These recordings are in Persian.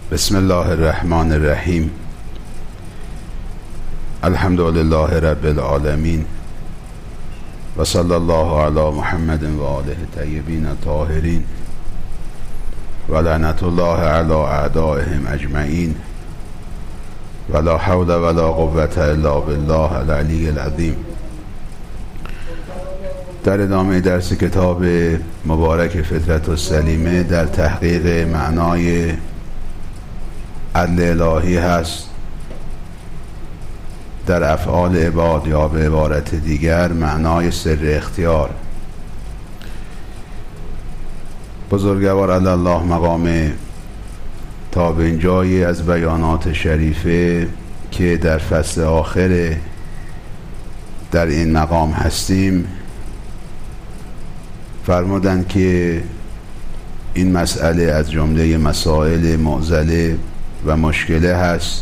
بسم الله الرحمن الرحیم. الحمد لله رب العالمین و صلی الله علی محمد و آله الطیبین الطاهرین و لعنت الله علی اعدائهم اجمعین و لا حول ولا قوة الا بالله العلی العظیم. در ادامه درس کتاب مبارک فطرت السلیمه در تحقیق معنای عدل الهی هست در افعال عباد، یا به عبارت دیگر معنای سر اختیار. بزرگوار علی الله مقامه تا به اینجایی از بیانات شریفه که در فصل آخر در این مقام هستیم فرمودند که این مسئله از جمله مسائل معضله و مشکله هست.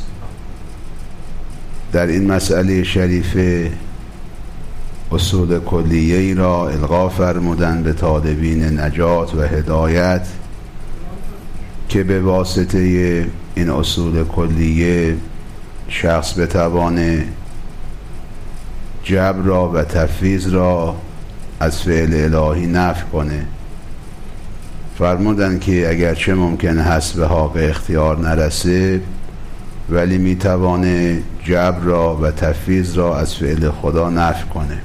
در این مسئله شریفه اصول کلیه ای را القا فرمودند به طالبین نجات و هدایت که به واسطه این اصول کلیه شخص بتوانه جبر را و تفویض را از فعل الهی نفی کنه. فرمودند که اگرچه ممکن هست به حق اختیار نرسه ولی میتوانه جبر را و تفویض را از فعل خدا نفی کنه.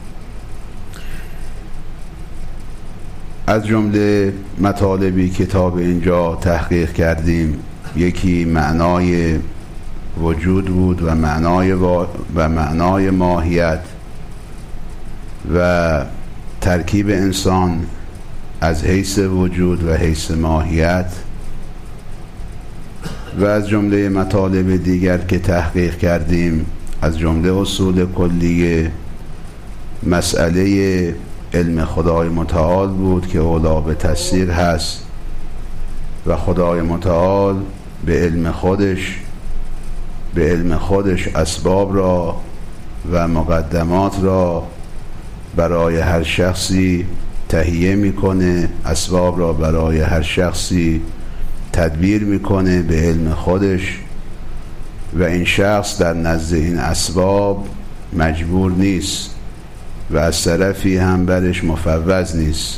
از جمله مطالبی کتاب اینجا تحقیق کردیم یکی معنای وجود بود و معنای ماهیت و ترکیب انسان از حیث وجود و حیث ماهیت، و از جمله مطالب دیگر که تحقیق کردیم از جمله اصول کلیه مسئله علم خدای متعال بود که اولا به تفسیر هست و خدای متعال به علم خودش اسباب را و مقدمات را برای هر شخصی تهیه میکنه، اسباب را برای هر شخصی تدبیر میکنه به علم خودش، و این شخص در نزد این اسباب مجبور نیست و از طرفی هم برش مفوض نیست،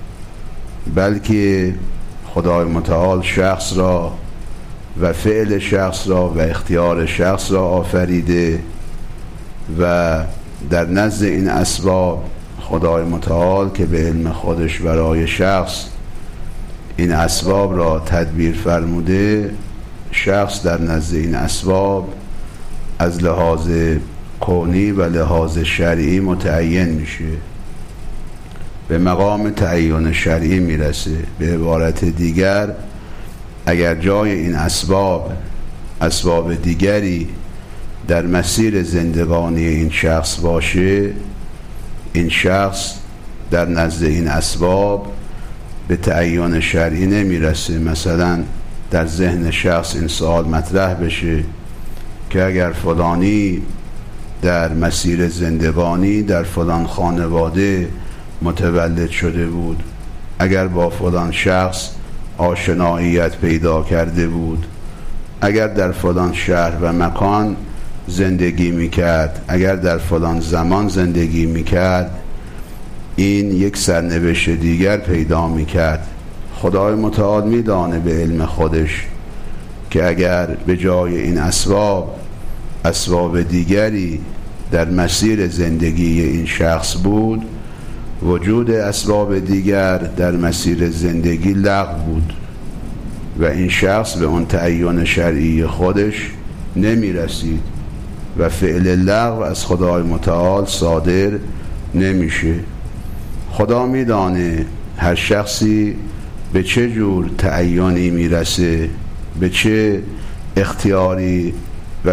بلکه خدای متعال شخص را و فعل شخص را و اختیار شخص را آفریده و در نزد این اسباب خدای متعال که به علم خودش برای شخص این اسباب را تدبیر فرموده، شخص در نزد این اسباب از لحاظ کونی و لحاظ شرعی متعین میشه، به مقام تعین شرعی میرسه. به عبارت دیگر اگر جای این اسباب دیگری در مسیر زندگانی این شخص باشه، این شخص در نزد این اسباب به تعین شرعی نمیرسه. مثلا در ذهن شخص این سوال مطرح بشه که اگر فلانی در مسیر زندگانی در فلان خانواده متولد شده بود، اگر با فلان شخص آشناییت پیدا کرده بود، اگر در فلان شهر و مکان زندگی میکرد، اگر در فلان زمان زندگی میکرد، این یک سرنوشت دیگر پیدا میکرد. خدای متعال میدانه به علم خودش که اگر به جای این اسباب دیگری در مسیر زندگی این شخص بود، وجود اسباب دیگر در مسیر زندگی لغو بود و این شخص به اون تعین شرعی خودش نمی رسید و فعل لغو از خدای متعال صادر نمیشه. خدا میدانه هر شخصی به چه جور تعینی میرسه، به چه اختیاری و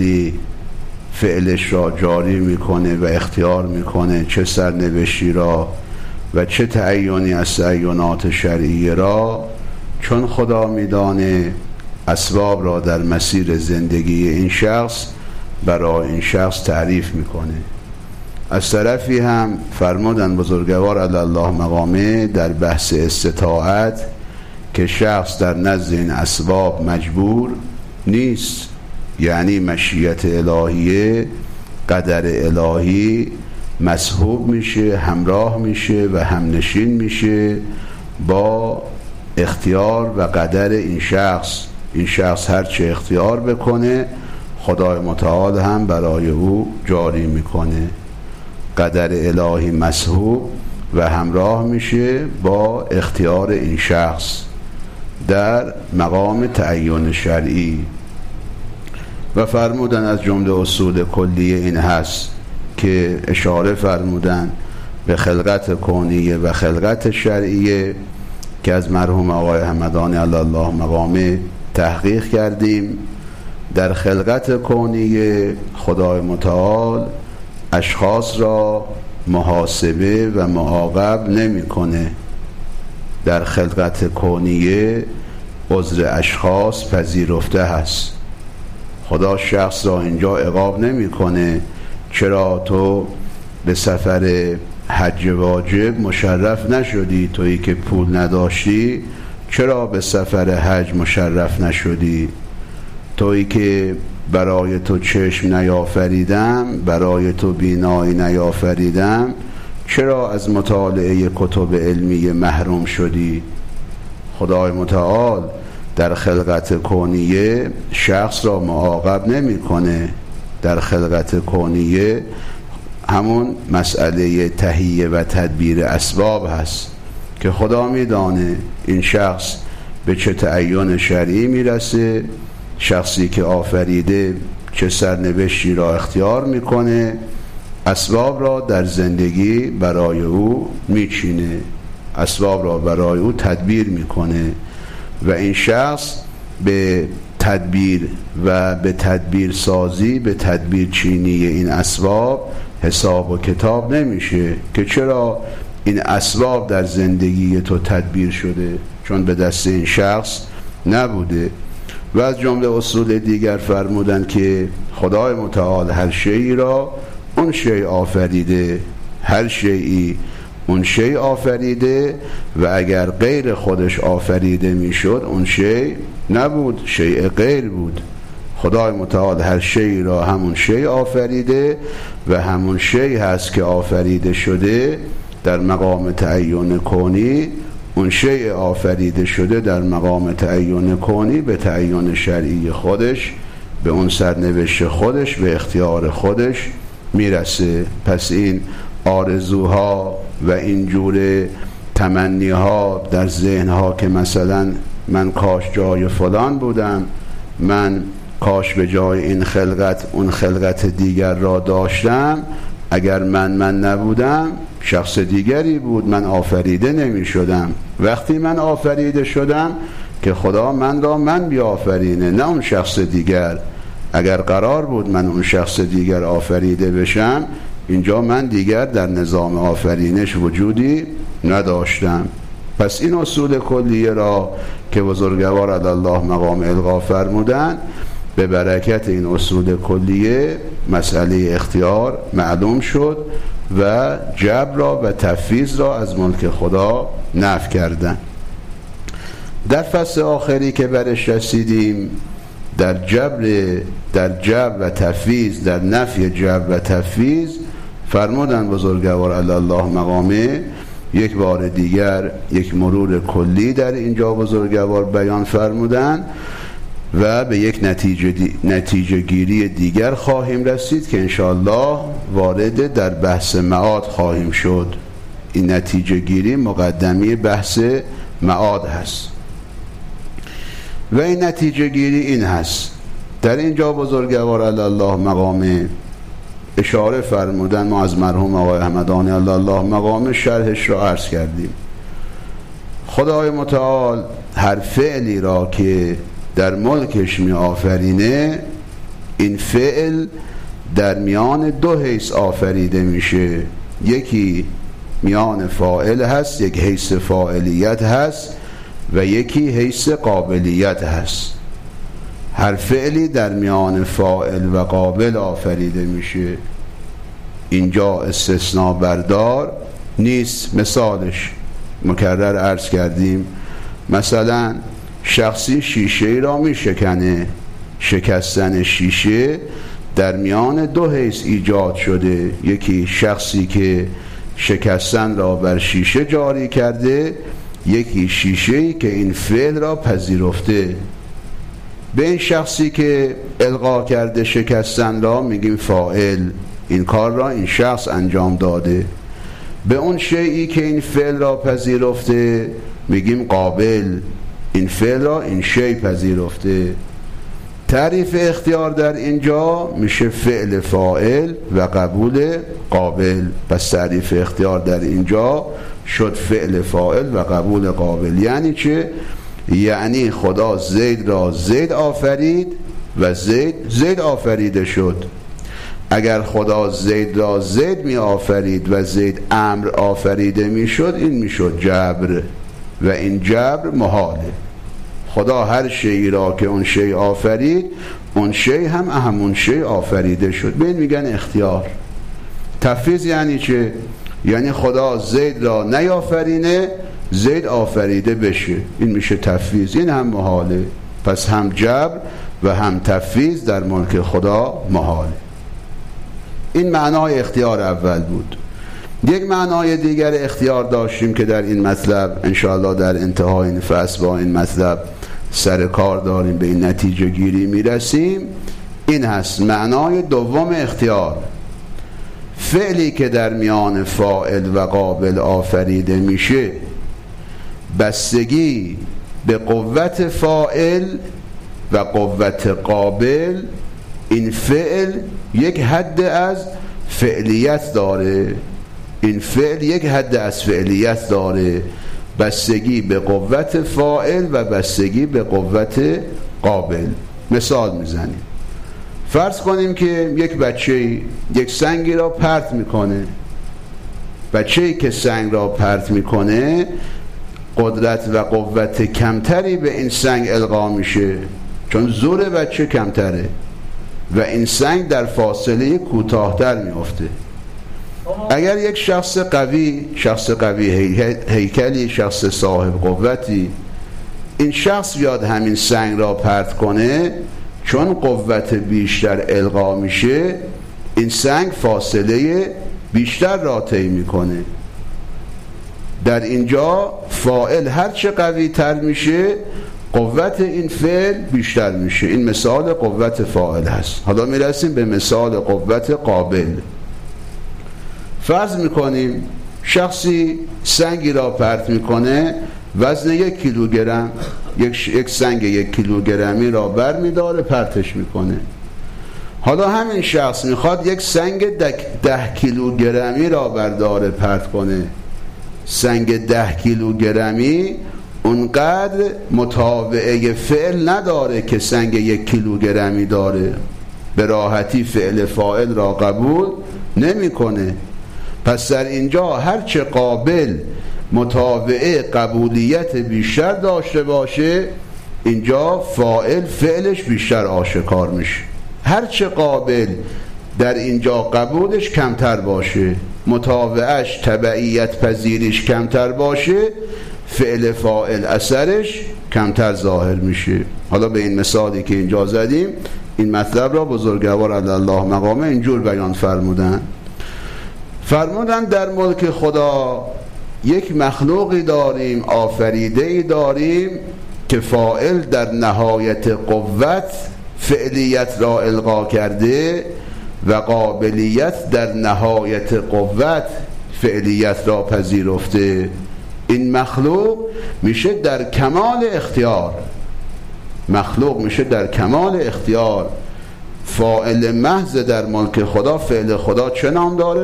فعلش را جاری میکنه و اختیار میکنه، چه سرنوشتی را و چه تعینی از تعینات شرعی را، چون خدا میدانه اسباب را در مسیر زندگی این شخص برای این شخص تعریف میکنه. از طرفی هم فرمودن بزرگوار علی الله مقامه در بحث استطاعت که شخص در نزد این اسباب مجبور نیست، یعنی مشیت الهیه، قدر الهی مصحوب میشه، همراه میشه و همنشین میشه با اختیار و قدر این شخص. این شخص هر چه اختیار بکنه خدای متعال هم برای او جاری میکنه. قدر الهی مصحوب و همراه میشه با اختیار این شخص در مقام تعین شرعی. و فرمودن از جمله اصول کلیه این هست که اشاره فرمودن به خلقت کونیه و خلقت شرعیه که از مرحوم آقای همدانی علی الله مقامه تحقیق کردیم. در خلقت کونیه خدای متعال اشخاص را محاسبه و معاقب نمی‌کنه. در خلقت کونیه عذر اشخاص پذیرفته هست. خدا شخص را اینجا عقاب نمی‌کنه چرا تو به سفر حج واجب مشرف نشدی، تویی که پول نداشتی چرا به سفر حج مشرف نشدی، تویی که برای تو چشم نیافریدم، برای تو بینایی نیافریدم چرا از مطالعه کتب علمی محروم شدی. خدای متعال در خلقت کونیه شخص را معاقب نمی‌کنه. در خلقت کونیه همون مسئله تهیه و تدبیر اسباب هست که خدا میدانه این شخص به چه تعین شرعی میرسه، شخصی که آفریده چه سرنوشتی را اختیار میکنه، اسباب را در زندگی برای او میچینه، اسباب را برای او تدبیر میکنه و این شخص به تدبیر و به تدبیر سازی، به تدبیر چینی این اسباب حساب و کتاب نمیشه که چرا این اسباب در زندگی تو تدبیر شده، چون به دست این شخص نبوده. و از جمله اصول دیگر فرمودن که خدای متعال هر شیئی را اون شیء آفریده، هر شیئی اون شیء آفریده و اگر غیر خودش آفریده میشد اون شیء نبود، شیء غیر بود. خدای متعال هر شیئی را همون شیء آفریده و همون شیء هست که آفریده شده در مقام تعین کونی، اون شیء آفریده شده در مقام تعین کونی به تعین شرعی خودش، به اون سرنوشت خودش، به اختیار خودش میرسه. پس این آرزوها و این جور تمنیها در ذهنها که مثلا من کاش جای فلان بودم، من کاش به جای این خلقت اون خلقت دیگر را داشتم، اگر من نبودم شخص دیگری بود، من آفریده نمی شدم. وقتی من آفریده شدم که خدا من را من بیافرینه نه اون شخص دیگر. اگر قرار بود من اون شخص دیگر آفریده بشم، اینجا من دیگر در نظام آفرینش وجودی نداشتم. پس این اصول کلیه را که بزرگوار علی الله مقام القا فرمودن، به برکت این اصول کلیه مسئله اختیار معلوم شد و جبر را و تفویض را از ملک خدا نفی کردن. در فصل آخری که برش رسیدیم در جبر و تفویض، در نفی جبر و تفویض فرمودن بزرگوار علی الله مقامه یک بار دیگر یک مرور کلی در اینجا بزرگوار بیان فرمودن و به یک نتیجه گیری دیگر خواهیم رسید که انشاءالله وارد در بحث معاد خواهیم شد. این نتیجه گیری مقدمی بحث معاد هست و این نتیجه گیری این هست. در اینجا بزرگوار علی الله مقامه اشاره فرمودن، ما از مرحوم آقای همدانی علی الله مقامه شرحش را عرض کردیم. خدای متعال هر فعلی را که در ملکش می آفرینه، این فعل در میان دو حیث آفریده میشه، یکی میان فاعل هست، یک حیث فاعلیت هست و یکی حیث قابلیت هست. هر فعلی در میان فاعل و قابل آفریده میشه، اینجا استثناء بردار نیست. مثالش مکرر عرض کردیم مثلا شخصی شیشه را می شکنه، شکستن شیشه در میان دو حیث ایجاد شده، یکی شخصی که شکستن را بر شیشه جاری کرده، یکی شیشه‌ای که این فعل را پذیرفته. به این شخصی که القا کرده شکستن را میگیم فاعل، این کار را این شخص انجام داده. به اون شیئی که این فعل را پذیرفته میگیم قابل، این فعل را این شیء پذیرفته. تعریف اختیار در اینجا میشه فعل فاعل و قبول قابل. پس تعریف اختیار در اینجا شد فعل فاعل و قبول قابل. یعنی چه؟ یعنی خدا زید را زید آفرید و زید آفریده شد. اگر خدا زید را زید می آفرید و زید امر آفریده می شد، این می شد جبر و این جبر محاله. خدا هر شیئی را که اون شیء آفرید، اون شیء هم همون شیء آفریده شد. به این میگن اختیار. تفویض یعنی چه؟ یعنی خدا زید را نیافرینه، زید آفریده بشه، این میشه تفویض. این هم محاله. پس هم جبر و هم تفویض در ملک خدا محاله. این معنای اختیار اول بود. یک معنای دیگر اختیار داشتیم که در این مطلب انشاءالله در انتهای این فصل با این مطلب سر کار داریم، به این نتیجه گیری میرسیم. این هست معنای دوم اختیار: فعلی که در میان فاعل و قابل آفریده میشه، بستگی به قوت فاعل و قوت قابل این فعل یک حد از فعلیت داره. این فعل یک حد از فعلیت داره، بستگی به قوت فاعل و بستگی به قوت قابل. مثال میزنیم. فرض کنیم که یک بچه یک سنگی را پرت میکنه. بچه‌ای که سنگ را پرت میکنه قدرت و قوت کمتری به این سنگ القا میشه، چون زور بچه کمتره و این سنگ در فاصله کوتاه‌تر میفته. اگر یک شخص قوی هیکلی، شخص صاحب قوتی، این شخص بیاد همین سنگ را پرت کنه، چون قوت بیشتر القا میشه، این سنگ فاصله بیشتر را طی میکنه. در اینجا فاعل هرچه قوی تر میشه، قوت این فعل بیشتر میشه. این مثال قوت فاعل هست. حالا میرسیم به مثال قوت قابل. فرض میکنیم شخصی سنگی را پرت میکنه، وزن 1 کیلوگرم، یک سنگ 1 کیلوگرمی را بر میداره، پرتش میکنه. حالا همین شخص میخواد یک سنگ 10 کیلوگرمی را برداره پرت کنه. سنگ 10 کیلوگرمی اونقدر متابعه فعل نداره که سنگ 1 کیلوگرمی داره، به راحتی فعل فاعل را قبول نمیکنه. پس در اینجا هرچه قابل متابعه قبولیت بیشتر داشته باشه، اینجا فاعل فعلش بیشتر آشکار میشه. هرچه قابل در اینجا قبولش کمتر باشه، متابعش تبعیت پذیریش کمتر باشه، فعل فاعل اثرش کمتر ظاهر میشه. حالا به این مثالی که اینجا زدیم، این مطلب را بزرگوار علی الله مقامه اینجور بیان فرمودن در ملک خدا یک مخلوقی داریم، آفریده‌ای داریم که فاعل در نهایت قوت فعلیت را القا کرده و قابلیت در نهایت قوت فعلیت را پذیرفته. این مخلوق میشه در کمال اختیار. فاعل محض در ملک خدا، فعل خدا چه نام داره؟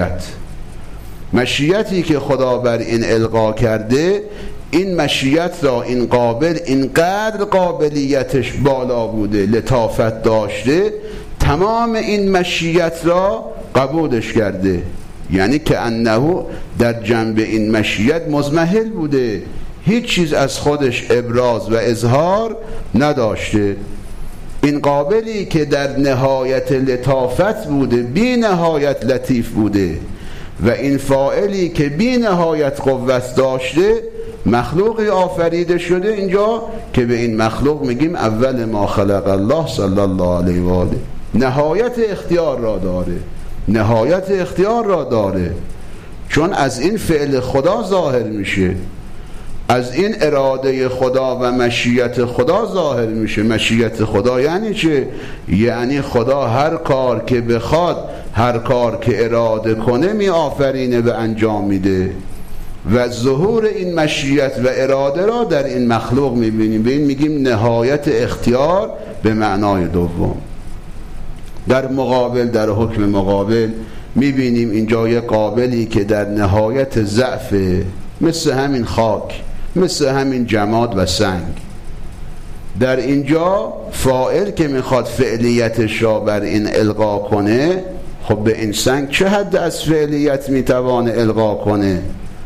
مشیتی که خدا بر این القا کرده، این مشیت را این قابل اینقدر قابلیتش بالا بوده، لطافت داشته، تمام این مشیت را قبولش کرده. یعنی که انه در جنب این مشیت مضمحل بوده، هیچ چیز از خودش ابراز و اظهار نداشته. این قابلی که در نهایت لطافت بوده، بی نهایت لطیف بوده، و این فاعلی که بی نهایت قوت داشته، مخلوقی آفریده شده اینجا که به این مخلوق میگیم اول ما خلق الله صلی الله علیه و آله. نهایت اختیار را داره، نهایت اختیار را داره، چون از این فعل خدا ظاهر میشه، از این اراده خدا و مشیت خدا ظاهر میشه. مشیت خدا یعنی چه؟ یعنی خدا هر کار که بخواد، هر کار که اراده کنه می آفرینه و انجام میده و ظهور این مشیت و اراده را در این مخلوق میبینیم. به این میگیم نهایت اختیار به معنای دوم. در مقابل، در حکم مقابل میبینیم اینجا یه قابلی که در نهایت ضعف، مثل همین خاک، مثل همین جماد و سنگ، در اینجا فاعل که میخواد فعلیتش را بر این القا کنه، خب به این سنگ چه حد از فعلیت میتوانه القا کنه؟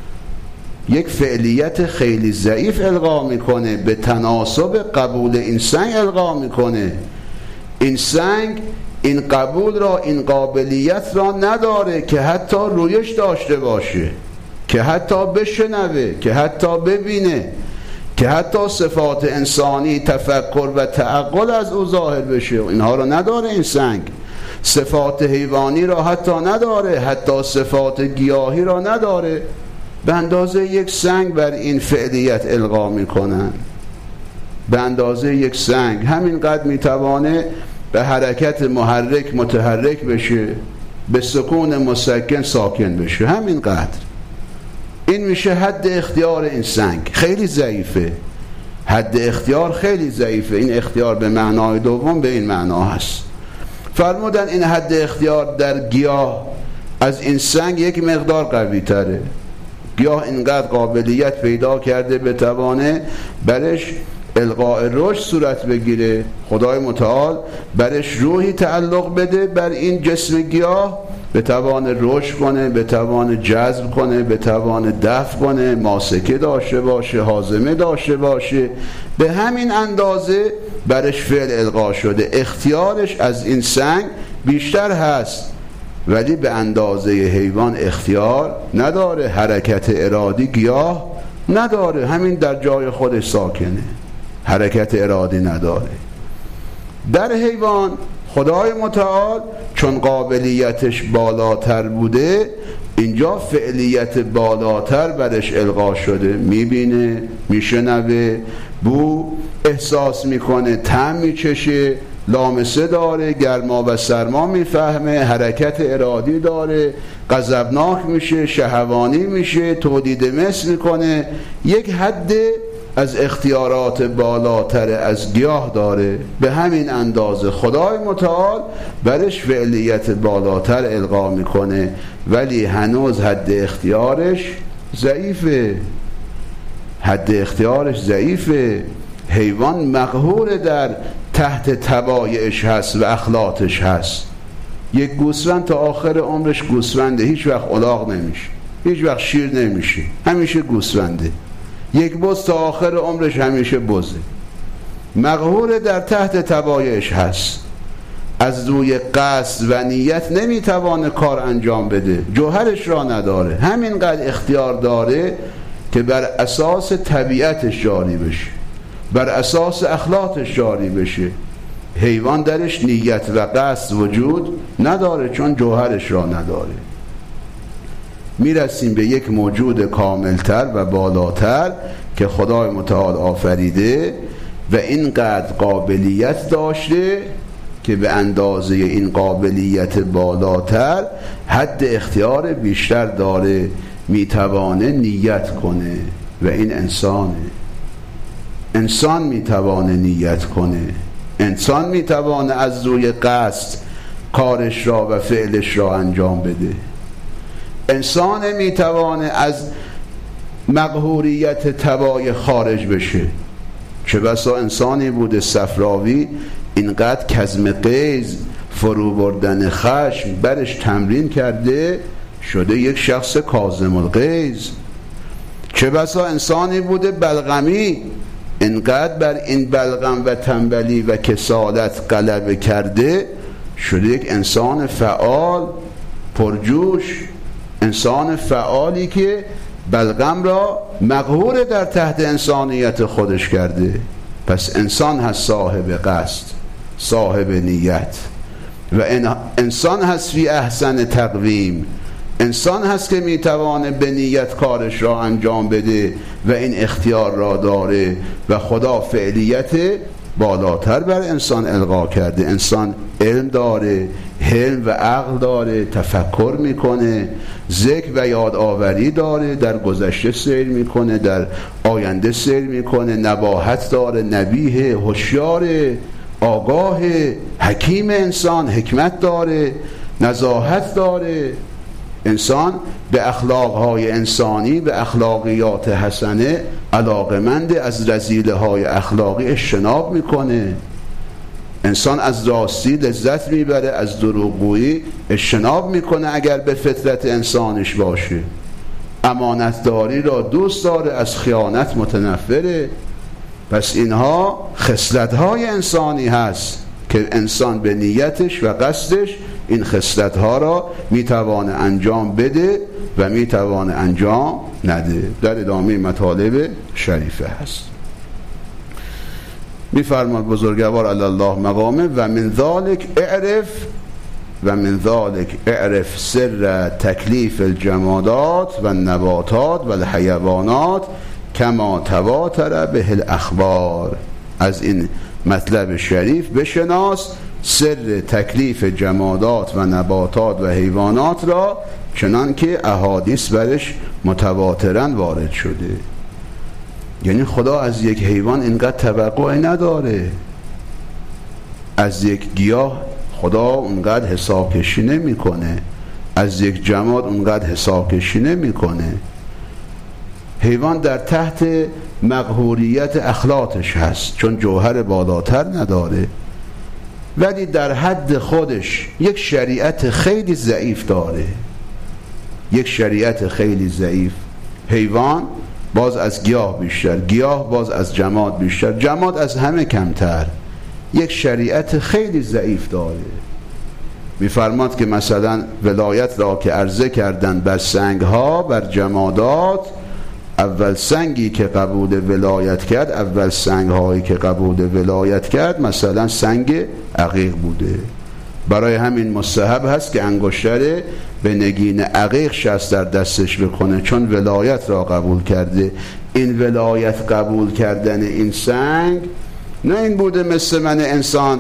یک فعلیت خیلی ضعیف القا میکنه، به تناسب قبول این سنگ القا میکنه. این سنگ این قبول را، این قابلیت را نداره که حتی رویش داشته باشه، که حتی بشنوه، که حتی ببینه، که حتی صفات انسانی، تفکر و تعقل از او ظاهر بشه. اینها را نداره این سنگ. صفات حیوانی را حتی نداره، حتی صفات گیاهی را نداره. به اندازه یک سنگ بر این فعلیت القا میکنن. به اندازه یک سنگ همینقدر میتوانه به حرکت محرک متحرک بشه، به سکون مسکن ساکن بشه، همینقدر. این میشه حد اختیار این سنگ. خیلی ضعیفه، حد اختیار خیلی ضعیفه. این اختیار به معنای دوم به این معنا هست. فرمودن این حد اختیار در گیاه از این سنگ یک مقدار قوی تره. گیاه اینقدر قابلیت پیدا کرده بتوانه برش القاء رشد صورت بگیره، خدای متعال برش روحی تعلق بده بر این جسم گیاه، بتوانه رشد کنه، بتوانه جذب کنه، بتوانه دفع کنه، ماسکه داشته باشه، هاضمه داشته باشه. به همین اندازه برش فعل القا شده. اختیارش از این سنگ بیشتر هست، ولی به اندازه حیوان اختیار نداره. حرکت ارادی گیاه نداره، همین در جای خودش ساکنه، حرکت ارادی نداره. در حیوان خدای متعال چون قابلیتش بالاتر بوده، اینجا فعلیت بالاتر برش القا شده. میبینه، میشنوه، بو احساس میکنه، طعم میچشه، لامسه داره، گرما و سرما میفهمه، حرکت ارادی داره، غضبناک میشه، شهوانی میشه، تولید مثل میکنه. یک حد از اختیارات بالاتر از گیاه داره. به همین اندازه خدای متعال برش فعلیت بالاتر القا میکنه، ولی هنوز حد اختیارش ضعیفه. حد اختیارش ضعیفه. حیوان مقهور در تحت طبایعش هست و اخلاقش هست. یک گوسفند تا آخر عمرش گوسفنده، هیچ وقت الاغ نمیشه، هیچ وقت شیر نمیشه، همیشه گوسفنده. یک بز تا آخر عمرش همیشه بزه. مقهور در تحت طبایعش هست. از روی قصد و نیت نمیتوانه کار انجام بده، جوهرش را نداره. همینقدر اختیار داره که بر اساس طبیعتش جاری بشه، بر اساس اخلاقش جاری بشه. حیوان درش نیت و قصد وجود نداره، چون جوهرش را نداره. میرسیم به یک موجود کاملتر و بالاتر که خدای متعال آفریده و اینقدر قابلیت داشته که به اندازه این قابلیت بالاتر حد اختیار بیشتر داره، میتوانه نیت کنه و این انسانه. انسان میتوانه نیت کنه، انسان میتوانه از روی قصد کارش را و فعلش را انجام بده. انسان میتوانه از مقهوریت طبایع خارج بشه. چه بسا انسانی بوده صفراوی اینقدر کظم غیظ، فرو بردن خشم برش تمرین کرده، شده یک شخص کاظم الغیظ. چه بسا انسانی بوده بلغمی، اینقدر بر این بلغم و تنبلی و کسالت غلبه کرده، شده یک انسان فعال، پرجوش، انسان فعالی که بلغم را مقهور در تحت انسانیت خودش کرده. پس انسان هست صاحب قصد، صاحب نیت، و انسان هست فی احسن تقویم. انسان هست که میتوانه به نیت کارش را انجام بده و این اختیار را داره و خدا فعلیت بالاتر بر انسان القا کرده. انسان علم داره، حلم و عقل داره، تفکر میکنه، ذکر و یادآوری داره، در گذشته سیر میکنه، در آینده سیر میکنه، نباهت داره، نبیه، هوشیار، آگاه، حکیم. انسان حکمت داره، نزاهت داره. انسان به اخلاقهای انسانی، به اخلاقیات حسنه علاقمند، از رذیله های اخلاقی اجتناب میکنه. انسان از راستی لذت میبره، از دروغگویی اجتناب میکنه اگر به فطرت انسانش باشه. امانتداری را دوست داره، از خیانت متنفره. پس اینها خصلت‌های انسانی هست که انسان به نیتش و قصدش این خصلت‌ها را میتوانه انجام بده و میتوانه انجام نده. در ادامه مطالب شریفه هست. میفرماد بزرگوار علی الله مقامه: و من ذالک اعرف سر تکلیف الجمادات و النباتات و الحیوانات کما تواتر به الاخبار. از این مطلب شریف بشناس سر تکلیف جمادات و نباتات و حیوانات را چنان که احادیث برش متواتراً وارد شده. یعنی خدا از یک حیوان اینقدر توقعی نداره، از یک گیاه خدا اونقدر حساب کشی نمی کنه، از یک جماد اونقدر حساب کشی نمی کنه. حیوان در تحت مقهوریت اخلاقش هست چون جوهر بالاتر نداره، ولی در حد خودش یک شریعت خیلی ضعیف داره، یک شریعت خیلی ضعیف. حیوان باز از گیاه بیشتر، گیاه باز از جماد بیشتر، جماد از همه کمتر، یک شریعت خیلی ضعیف داره. میفرماد که مثلا ولایت را که عرضه کردن بر سنگ ها، بر جمادات، اول سنگی که قبول ولایت کرد، اول سنگ هایی که قبول ولایت کرد مثلا سنگ عقیق بوده. برای همین مستحب هست که انگشتر به نگین عقیق شست در دستش بکنه، چون ولایت را قبول کرده. این ولایت قبول کردن این سنگ نه این بوده مثل من انسان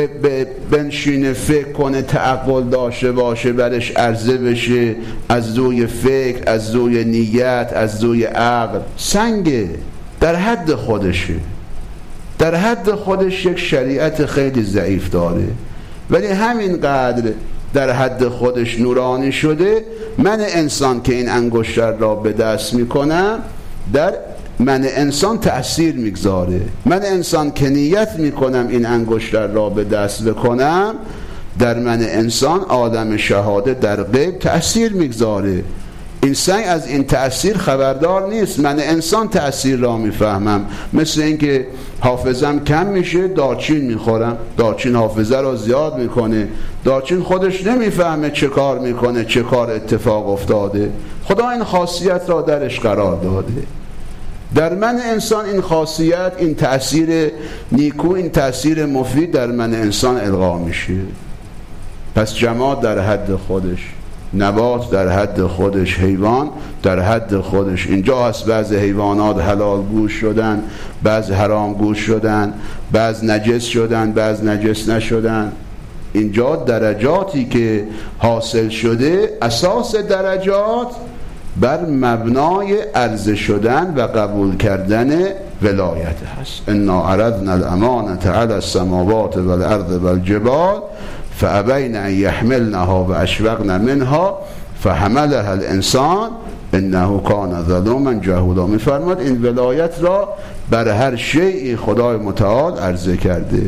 بنشینه فکر کنه، تعقل داشته باشه، برش عرضه بشه از روی فکر، از روی نیت، از روی عقل. سنگه، در حد خودشه، در حد خودش یک شریعت خیلی ضعیف داره، ولی همینقدر در حد خودش نورانی شده. من انسان که این انگشتر را به دست میکنم در من انسان تأثیر میگذاره. من انسان که نیت میکنم این انگشتر را به دست بکنم، در من انسان عالم شهاده در غیب تأثیر میگذاره. این سنگ از این تأثیر خبردار نیست، من انسان تأثیر را میفهمم. مثل اینکه حافظم کم میشه، دارچین میخورم، دارچین حافظه را زیاد میکنه، دارچین خودش نمیفهمه چه کار میکنه، چه کار اتفاق افتاده. خدا این خاصیت را درش قرار داده. در من انسان این خاصیت، این تأثیر نیکو، این تأثیر مفید در من انسان القا میشه. پس جماد در حد خودش، نبات در حد خودش، حیوان در حد خودش. اینجا هست بعض حیوانات حلال گوش شدن، بعض حرام گوش شدن، بعض نجس شدن، بعض نجس نشدن. اینجا درجاتی که حاصل شده، اساس درجات بر مبنای عرضه شدن و قبول کردن ولایت هست. انا عرضنا الامانة علی السماوات والارض والجبال فابین ان یحملنها واشفقن منها فحملها الانسان انه کان ظلوما جهولا. میفرماد این ولایت را بر هر شیء خدای متعال عرضه کرده.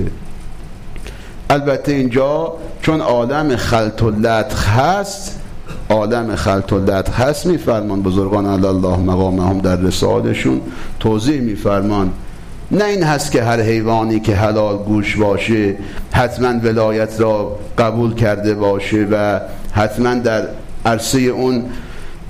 البته اینجا چون عالم خلط و لطخ هست، عالم خلط و لطخ هست، میفرمان بزرگان علی الله مقامهم در رسالشون توضیح میفرمان، نه این هست که هر حیوانی که حلال گوش باشه حتما ولایت را قبول کرده باشه و حتما در عرصه اون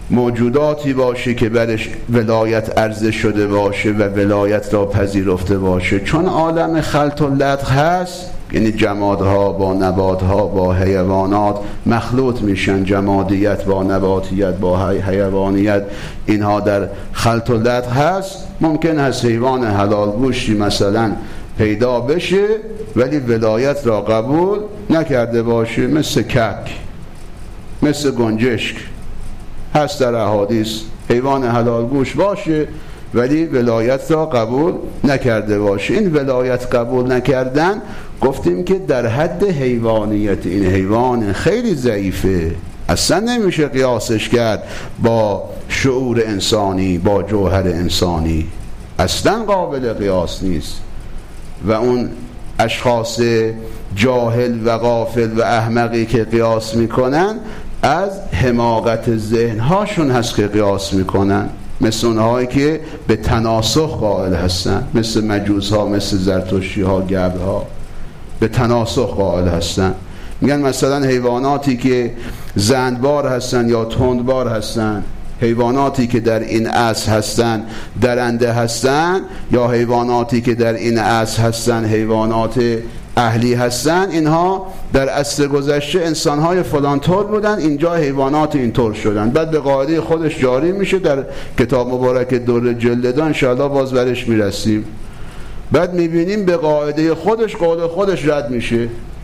موجوداتی باشه که برش ولایت عرضه شده باشه و ولایت را پذیرفته باشه. چون عالم خلط و لدغ هست، یعنی جمادها با نباتها با حیوانات مخلوط میشن، جمادیت با نباتیت با حیوانیت اینها در خلط و لدغ هست. ممکن هست حیوان حلال گوشتی مثلا پیدا بشه ولی ولایت را قبول نکرده باشه، مثل کک، مثل گنجشک هست در احادیث، حیوان حلال گوش باشه ولی ولایت را قبول نکرده باشه. این ولایت قبول نکردن گفتیم که در حد حیوانیت این حیوان خیلی ضعیفه، اصلا نمیشه قیاسش کرد با شعور انسانی، با جوهر انسانی، اصلا قابل قیاس نیست. و اون اشخاص جاهل و غافل و احمقی که قیاس میکنن از حماقت ذهنهاشون هست که قیاس میکنن، مثل اونهایی که به تناسخ قائل هستن، مثل مجوس ها، مثل زرتشتی ها، گبر ها به تناسخ قائل هستن. میگن مثلا حیواناتی که زندبار هستن یا تندبار هستن، حیواناتی که در این اصل هستن درنده هستن، یا حیواناتی که در این اصل هستن حیوانات اهلی هستن، اینها در عصر گذشته انسانهای فلان طور بودن، اینجا حیوانات اینطور شدن. بعد به قاعده خودش جاری میشه در کتاب مبارک در جلدان، انشاءالله باز برش میرسیم. بعد میبینیم به قاعده خودش قول خودش رد میشه.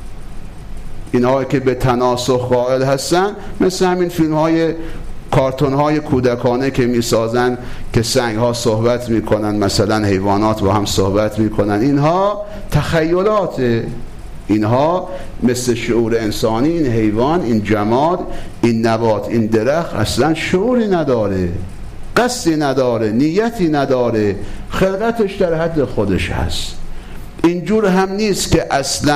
اینها که به تناسخ قائل هستن مثل همین فیلم های کارتون های کودکانه که میسازن که سنگ ها صحبت میکنن، مثلا حیوانات با هم صحبت میکنن، اینها تخیلات، اینها مثل شعور انسانی این حیوان، این جماد، این نبات، این درخت اصلا شعوری نداره، قصدی نداره، نیتی نداره، خلقتش در حد خودش هست. اینجور هم نیست که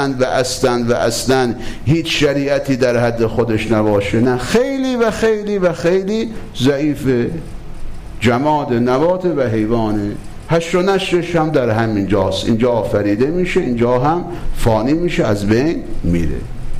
اصلا هیچ شریعتی در حد خودش نباشه، نه، خیلی و خیلی و خیلی ضعیفه، جماد، نبات و حیوانه. حشر و نشرش هم در همین جاست، اینجا آفریده میشه، اینجا هم فانی میشه، از بین میره.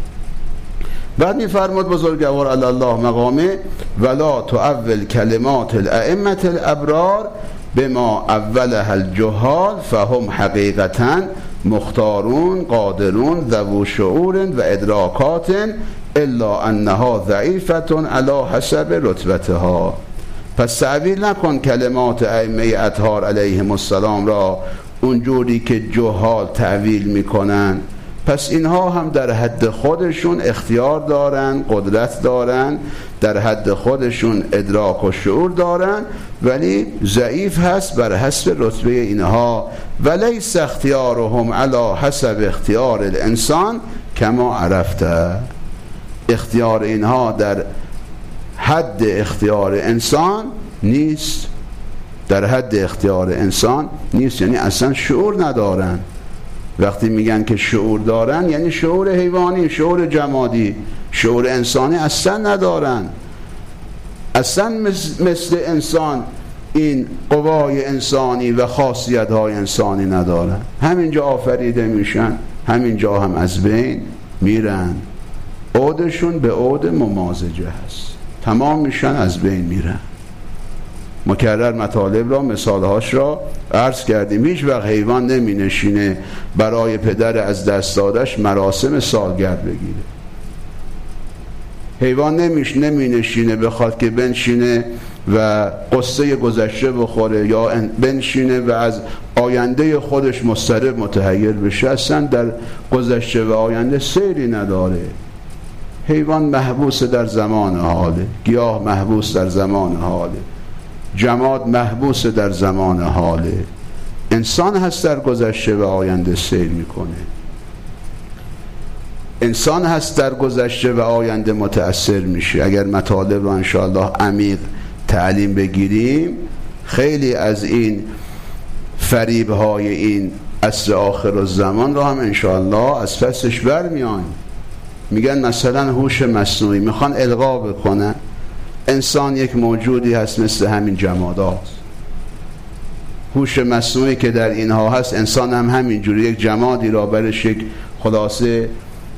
بعد میفرماد بزرگوار علی الله مقامه: ولا تؤول کلمات الائمه الابرار بما اولها الجهال فهم حقیقتا مختارون قادرون ذو شعور و ادراکات الا انها ضعیفه علی حسب رتبتها. پس تعویل نکن کلمات ائمه اطهار علیهم السلام را اونجوری که جهال تعویل میکنن. پس اینها هم در حد خودشون اختیار دارن، قدرت دارن، در حد خودشون ادراک و شعور دارن، ولی ضعیف هست بر حسب رتبه اینها. ولیس اختیارهم علی حسب اختیار الانسان کما عرفته. اختیار اینها در حد اختیار انسان نیست، در حد اختیار انسان نیست، یعنی اصلا شعور ندارن. وقتی میگن که شعور دارن یعنی شعور حیوانی، شعور جمادی، شعور انسانی اصلا ندارن. اصلا مثل انسان این قوای انسانی و خاصیت های انسانی ندارن. همینجا آفریده میشن، همینجا هم از بین میرن. عودشون به عود ممازجه هست، تمام میشن، از بین میرن. مکرر مطالب را، مثالهاش را عرض کردیم. هیچ وقت حیوان نمی نشینه برای پدر از دست دادش مراسم سالگرد بگیره. حیوان نمی نشینه بخواد که بنشینه و قصه گذشته بخوره یا بنشینه و از آینده خودش مضطرب متحیر بشه. اصلا در گذشته و آینده سیری نداره. حیوان محبوس در زمان حاله، گیاه محبوس در زمان حاله، جماد محبوس در زمان حاله. انسان هست در گذشته و آینده سیر میکنه. انسان هست در گذشته و آینده متأثر میشه. اگر مطالب رو انشاءالله عمیق تعلیم بگیریم، خیلی از این فریب‌های این عصر آخر الزمان رو هم انشاءالله از پسش برمیان. میگن مثلا هوش مصنوعی، میخوان القا بکنن انسان یک موجودی هست مثل همین جمادات. هوش مصنوعی که در اینها هست، انسان هم همینجوری یک جمادی را برش یک خلاصه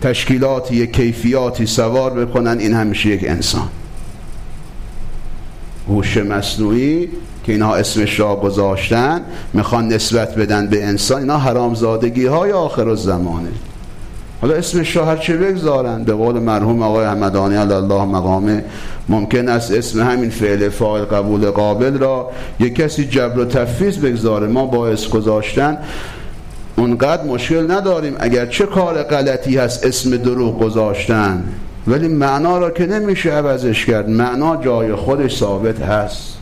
تشکیلاتی، یک کیفیاتی سوار بکنن، این همیشه یک انسان. هوش مصنوعی که اینها اسمش را گذاشتن، میخوان نسبت بدن به انسان، اینا حرامزادگی های آخرالزمانه. حالا اسمش را هر چه بگذارن، به قول مرحوم آقای همدانی علی الله مقامه، ممکن است اسم همین فعل فاعل قبول قابل را یک کسی جبر و تفویض بگذاره. ما با اسم گذاشتن اونقدر مشکل نداریم، اگر چه کار غلطی هست اسم دروغ گذاشتن، ولی معنا را که نمیشه عوضش کرد. معنا جای خودش ثابت هست.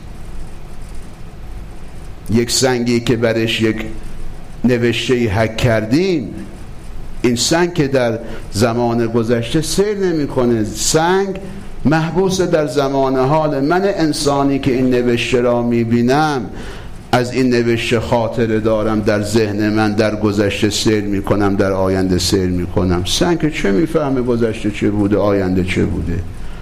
یک سنگی که برش یک نوشته‌ای حک کردیم، این سنگ که در زمان گذشته سیر نمی‌کنه، سنگ محبوس در زمان حال. من انسانی که این نوشته را می‌بینم، از این نوشته خاطره دارم، در ذهن من در گذشته سیر می‌کنم، در آینده سیر می‌کنم. سنگ چه می‌فهمه گذشته چه بوده، آینده چه بوده؟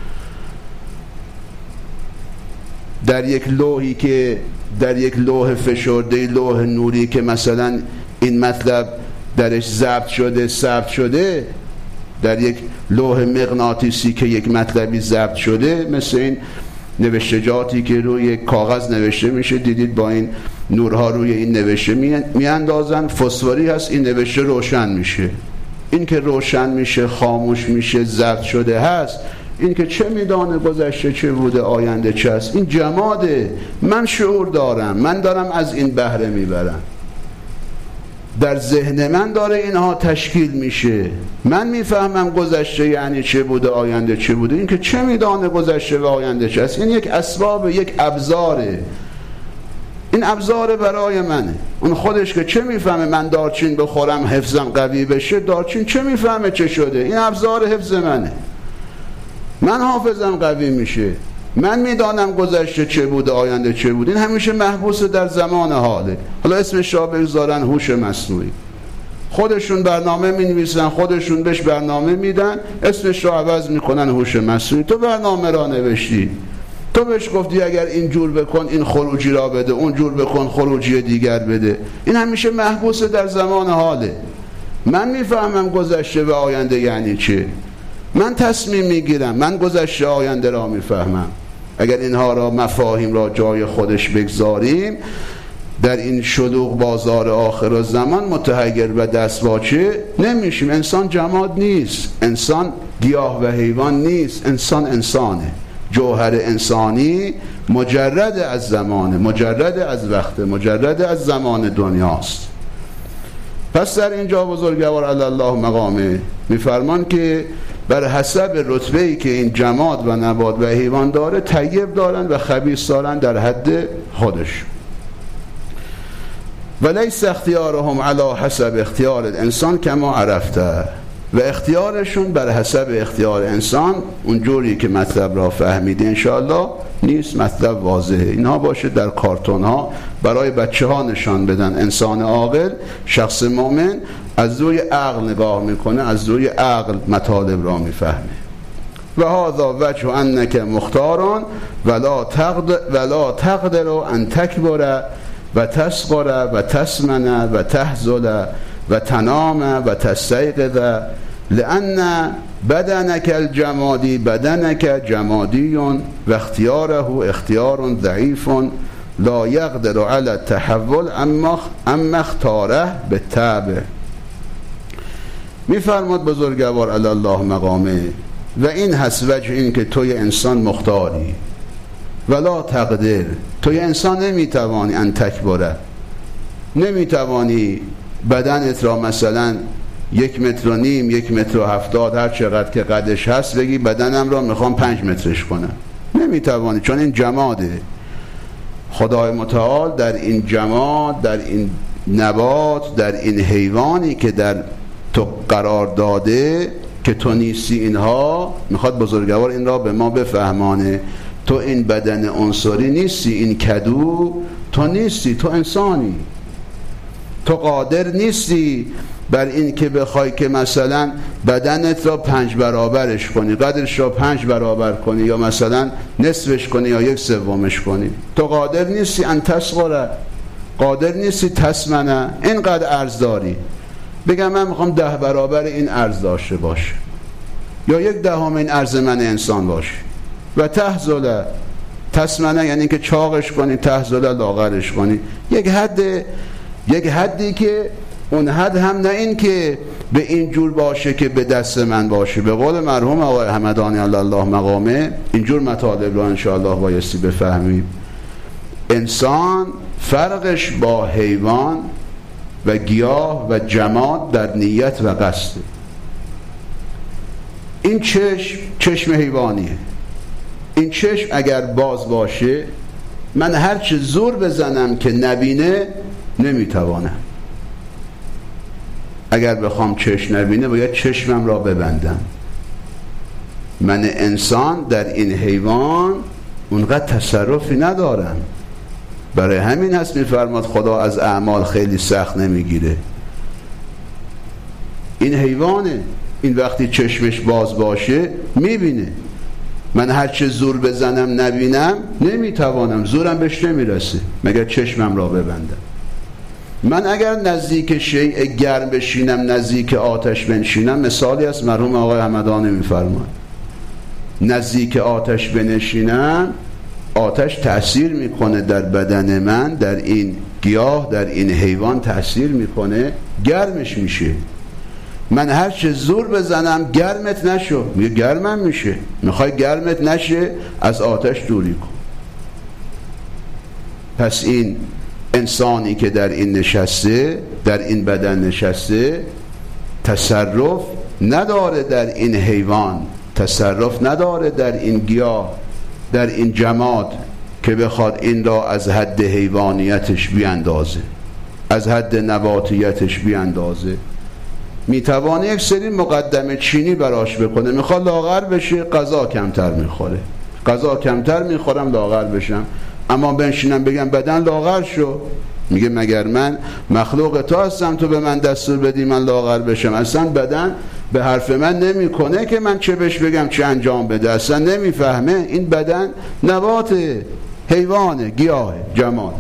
در یک لوحی که در یک لوح فشرده، لوح نوری که مثلا این مطلب درش ضبط شده، ثبت شده، در یک لوح مغناطیسی که یک مطلبی ضبط شده، مثل این نوشتجاتی که روی کاغذ نوشته میشه، دیدید با این نورها روی این نوشته میاندازن، فسفوری هست، این نوشته روشن میشه. این که روشن میشه، خاموش میشه، ضبط شده هست، این که چه میدانه گذشته چه بوده، آینده چه است؟ این جماده. من شعور دارم، من دارم از این بهره میبرم، در ذهن من داره اینها تشکیل میشه، من میفهمم گذشته یعنی چه بوده، آینده چه بوده. این که چه میدانه گذشته و آینده چه است؟ این یک اسباب، یک ابزاره. این ابزار برای منه. اون خودش که چه میفهمه من دارچین بخورم حفظم قوی بشه، دارچین چه میفهمه چه شده؟ این ابزار حفظ منه. من حافظم قوی میشه، من میدانم گذشته چه بوده، آینده چه بوده. این همیشه محبوس در زمان حاله. حالا اسمش را بگذارن هوش مصنوعی. خودشون برنامه مینویسن، خودشون بهش برنامه میدن، اسمش را عوض میکنن هوش مصنوعی. تو برنامه را نوشتی، تو بهش گفتی اگر این جور بکن این خروجی را بده، اون جور بکن خروجی دیگر بده. این همیشه محبوس در زمان حاله. من میفهمم گذشته و آینده یعنی چه. من تصمیم میگیرم، من گذشته آینده را میفهمم. اگر اینها را مفاهیم را جای خودش بگذاریم، در این شلوغ بازار آخرالزمان متحیر و دستواچه نمیشیم. انسان جماد نیست، انسان گیاه و حیوان نیست، انسان انسانه. جوهر انسانی مجرد از زمانه، مجرد از وقت، مجرد از زمان دنیاست. پس در اینجا بزرگوار علی الله مقامه میفرمان که بر حسب رتبه‌ای که این جماد و نبات و حیوان داره، طیب دارن و خبیث دارن در حد خودش. ولیس اختیارهم علی حسب اختیار الانسان کما عرفته، و اختیارشون بر حسب اختیار انسان اونجوری که مطلب را فهمیده انشاءالله نیست. مطلب واضحه. اینها باشه در کارتون ها برای بچه ها نشان بدن. انسان عاقل، شخص مؤمن از روی عقل نگاه میکنه، از روی عقل مطالب را میفهمه. و هذا وجه انک مختارون ولا تقدر ان تکبر و تصغر و تسمن و تهزل و تنام و تستيقظ لأن بدنك الجمادي بدنك جمادي و اختیاره اختیار ضعیف لا يقدر على التحول اما اختاره بالطبع. میفرماد بزرگوار علی الله مقامه و این هست وجه این که توی انسان مختاری، ولا تقدر، توی انسان نمیتوانی ان تکبره، نمیتوانی بدنت را مثلا 1.5 متر، 1.70 متر هر چقدر که قدش هست بگی بدنم را میخوام 5 مترش کنم. نمیتوانی، چون این جماده. خدای متعال در این جماد، در این نبات، در این حیوانی که در تو قرار داده که تو نیستی، اینها میخواد بزرگوار این را به ما بفهمانه. تو این بدن عنصری نیستی، این کدو تو نیستی، تو انسانی. تو قادر نیستی بر این که بخوای که مثلا بدنت را 5 برابرش کنی، قدرش را 5 برابر کنی، یا مثلا نصفش کنی یا 1/3 کنی. تو قادر نیستی ان تصغر، قادر نیستی تسمنه، اینقدر عرض داری. بگم من میخوام 10 برابر این عرض داشته باشه، یا 1/10 این عرض من انسان باشه. و تهزل، تسمنه یعنی که چاقش کنی، تهزله لاغرش کنی. یک حدی که اون حد هم نه این که به این جور باشه که به دست من باشه. به قول مرحوم آقای همدانی الله مقامه اینجور مطالب رو انشاءالله بایستی بفهمیم. انسان فرقش با حیوان و گیاه و جماد در نیت و قصد. این چشم حیوانیه. این چشم اگر باز باشه من هرچه زور بزنم که نبینه نمیتوانم. اگر بخوام چشم نبینه باید چشمم را ببندم. من انسان در این حیوان اونقدر تصرفی ندارم. برای همین هست میفرماد خدا از اعمال خیلی سخت نمیگیره. این حیوانه، این وقتی چشمش باز باشه میبینه. من هرچه زور بزنم نبینم نمیتوانم، زورم بهش نمیرسه مگر چشمم را ببندم. من اگر نزدیک شیء گرم بشینم، نزدیک آتش بنشینم، مثالی از مرحوم آقای همدانی میفرماد، نزدیک آتش بنشینم آتش تأثیر میکنه در بدن من، در این گیاه، در این حیوان تأثیر میکنه، گرمش میشه. من هر چه زور بزنم گرمت نشو، میگه گرمم میشه. میخوای گرمت نشه از آتش دوری کن. پس این انسانی که در این نشسته، در این بدن نشسته، تصرف نداره در این حیوان، تصرف نداره در این گیاه، در این جماد که بخواد این را از حد حیوانیتش بیاندازه، از حد نباتیتش بیاندازه. میتوانه یک سری مقدمه چینی براش بکنه. میخواد لاغر بشه، غذا کمتر میخوره، غذا کمتر میخورم لاغر بشم. اما بنشینم بگم بدن لاغر شو، میگه مگر من مخلوق تو هستم تو به من دستور بدی من لاغر بشم؟ اصلا بدن به حرف من نمیکنه که من چه بهش بگم چه انجام بده، اصلا نمیفهمه. این بدن نبات، حیوانه، گیاه، جماد.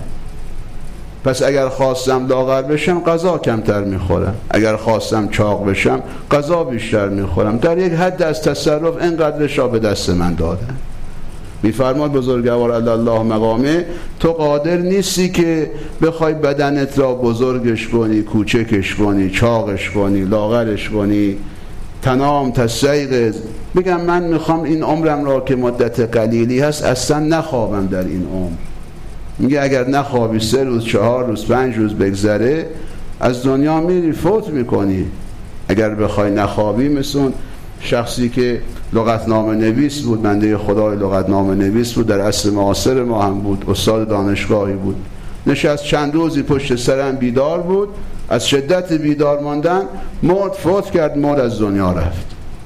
پس اگر خواستم لاغر بشم غذا کمتر میخورم، اگر خواستم چاق بشم غذا بیشتر میخورم. در یک حد از تصرف اینقدرش را به دست من دادن. میفرماد بزرگوار الله مقامه تو قادر نیستی که بخوای بدنت را بزرگش کنی، کوچکش کنی، چاقش کنی، لاغرش کنی. تنام تستیقظ، بگم من میخوام این عمرم را که مدت قلیلی هست اصلا نخوابم در این عمر. میگه اگر نخوابی 3 روز 4 روز 5 روز بگذره از دنیا میری، فوت میکنی. اگر بخوای نخوابی، مثل شخصی که لغتنامه نویس بود، بنده خدای لغتنامه نویس بود، در عصر معاصر ما هم بود، استاد دانشگاهی بود، نشست چند روزی پشت سرم بیدار بود، از شدت بیدار ماندن مرد، فوت کرد، مرد، از دنیا رفت.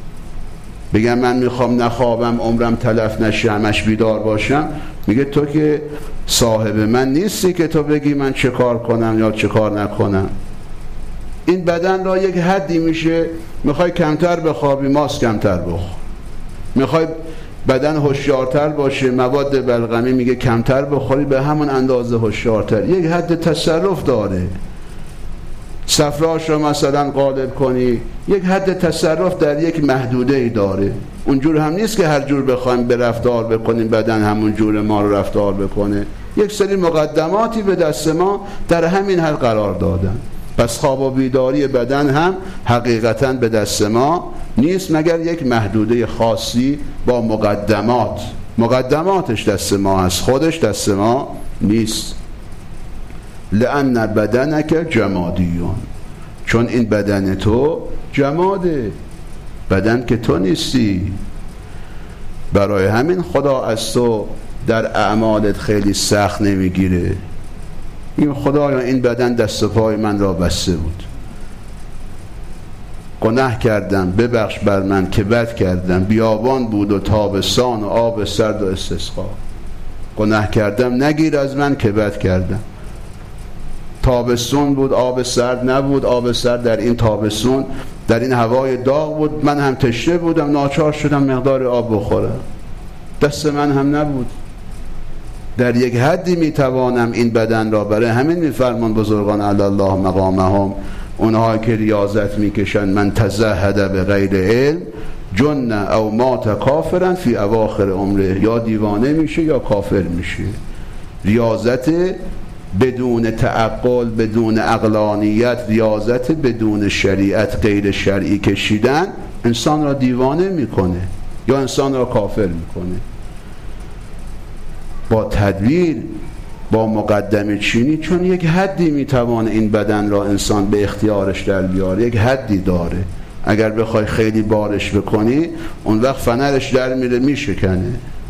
بگم من میخوام نخوابم عمرم تلف نشه همش بیدار باشم، میگه تو که صاحب من نیستی که تو بگی من چه کار کنم یا چه کار نکنم. این بدن را یک حدی میشه، میخوای کمتر بخوابی ماست کمتر بخور، میخوای بدن هوشیارتر باشه، مواد بلغمی میگه کمتر بخوری، به همون اندازه هوشیارتر. یک حد تصرف داره. صفراش رو مثلا غالب کنی، یک حد تصرف در یک محدوده ای داره. اونجور هم نیست که هر جور بخوایم به رفتار بکنیم بدن همون جور ما رو رفتار بکنه. یک سری مقدماتی به دست ما در همین حد قرار دادن. پس خواب و بیداری بدن هم حقیقتاً به دست ما نیست مگر یک محدوده خاصی با مقدماتش دست ما هست، خودش دست ما نیست. لأن بدنک جمادیون، چون این بدن تو جماده، بدن که تو نیستی. برای همین خدا از تو در اعمالت خیلی سخت نمیگیره. این خدایا این بدن دست و پای من را بسته بود، گناه کردم ببخش بر من که بد کردم، بیابان بود و تابستان و آب سرد و استسقا. گناه کردم نگیر از من که بد کردم. تابستون بود آب سرد نبود، آب سرد در این تابستون در این هوای داغ بود، من هم تشنه بودم، ناچار شدم مقدار آب بخورم، دست من هم نبود. در یک حدی میتوانم این بدن را، برای همین میفرمان بزرگان الله مقامهم، اونها که ریاضت میکشن من تزهد به غیر علم جن او مات کافرا فی اواخر عمره، یا دیوانه میشه یا کافر میشه. ریاضت بدون تعقل، بدون عقلانیت، ریاضت بدون شریعت، غیر شرعی کشیدن انسان را دیوانه میکنه یا انسان را کافر میکنه. با تدبیر، با مقدمه چینی، چون یک حدی میتوانه این بدن را انسان به اختیارش در بیاره، یک حدی داره. اگر بخوای خیلی بارش بکنی اون وقت فنرش در میره میشکنه.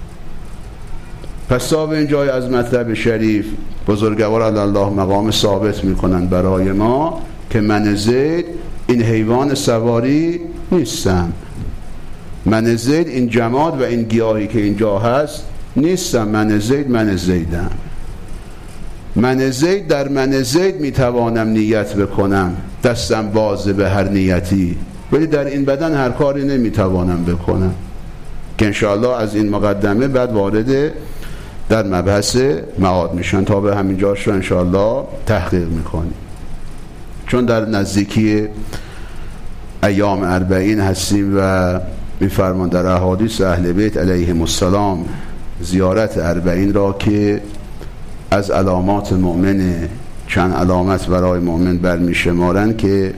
پس تا به این جای از مطلب شریف بزرگوار الله مقام ثابت میکنن برای ما که من زید این حیوان سواری نیستم، من زید این جماد و این گیاهی که اینجا هست نیستم، من زیدم. من زید در من زید میتوانم نیت بکنم، دستم بازه به هر نیتی، ولی در این بدن هر کاری نمیتوانم بکنم، که انشاءالله از این مقدمه بعد وارد در مبحث معاد میشن. تا به همین جاش رو انشاءالله تحقیق میکنیم، چون در نزدیکی ایام 40 هستیم و میفرمان در احادیث اهل بیت علیهم السلام زیارت 40 را که از علامات مؤمنه، چند علامت برای مؤمن برمیشمارن که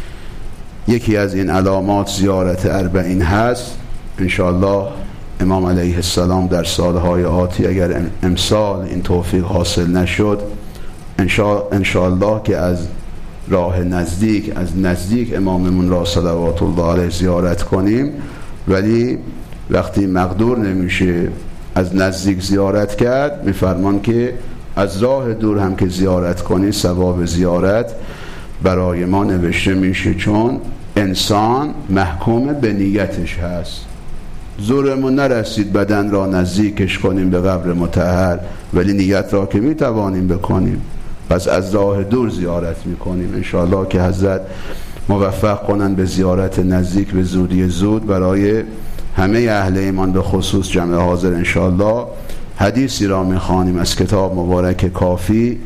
یکی از این علامات زیارت 40 هست. انشاءالله امام علیه السلام در سالهای آتی اگر امسال این توفیق حاصل نشد، انشاءالله که از راه نزدیک، از نزدیک اماممون را صلوات الله علیه زیارت کنیم. ولی وقتی مقدور نمیشه از نزدیک زیارت کرد، میفرمان که از راه دور هم که زیارت کنی ثواب زیارت برای ما نوشته میشه، چون انسان محکوم به نیتش هست. زورمون نرسید بدن را نزدیکش کنیم به قبر مطهر، ولی نیت را که میتوانیم بکنیم، پس از راه دور زیارت میکنیم. انشاءالله که حضرت موفق کنن به زیارت نزدیک به زودی زود برای همه اهل ایمان، به خصوص جمع حاضر. انشاءالله حدیثی را میخوانیم از کتاب مبارک کافی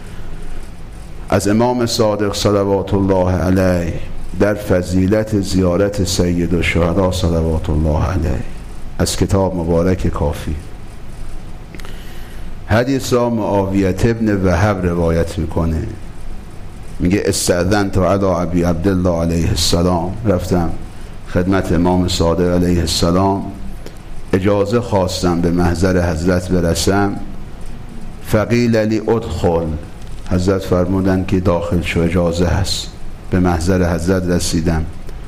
از امام صادق صلوات الله علیه در فضیلت زیارت سید الشهدا صلوات الله علیه، از کتاب مبارک کافی. حدیث را معاویه ابن وهب روایت میکنه، میگه استأذنت علی ابی عبدالله علیه السلام، رفتم خدمت امام صادق علیه السلام، اجازه خواستم به محضر حضرت برسم. فقیل لی ادخل، حضرت فرمودن که داخل شو، اجازه هست. به محضر حضرت رسیدم.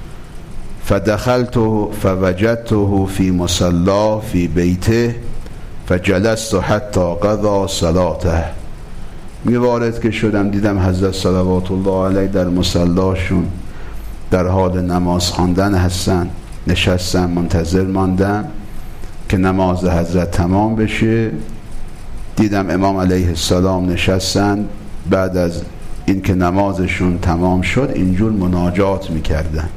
فدخلته فوجدته فی مصلا فی بیته فجلست حتی قضا صلاته. وارد که شدم دیدم حضرت صلوات الله علیه در مصلاشون در حال نماز خواندن هستن. نشستم منتظر ماندم که نماز حضرت تمام بشه. دیدم امام علیه السلام نشستن، بعد از این که نمازشون تمام شد اینجور مناجات میکردن.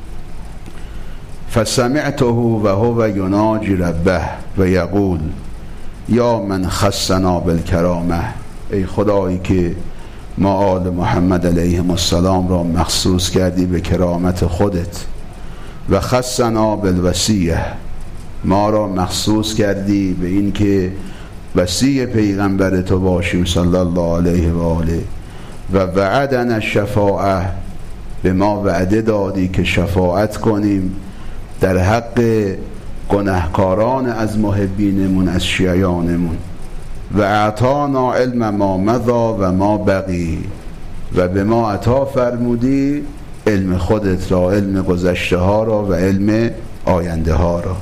فسمعته و هو یناجی ربه و یقول یا من خصنا بالکرامه، ای خدایی که ما آل محمد علیهم السلام را مخصوص کردی به کرامت خودت، و خصنا بالوصیه، ما را مخصوص کردی به این که وصی پیغمبر تو باشیم صلی الله علیه و آله، و وعدنا الشفاعه، به ما وعده دادی که شفاعت کنیم در حق گناهکاران از محبینمون، از شیعیانمون، و اعطانا علم ما مضی و ما بقی، و به ما عطا فرمودی علم خودت را، علم گذشته ها را و علم آینده ها را.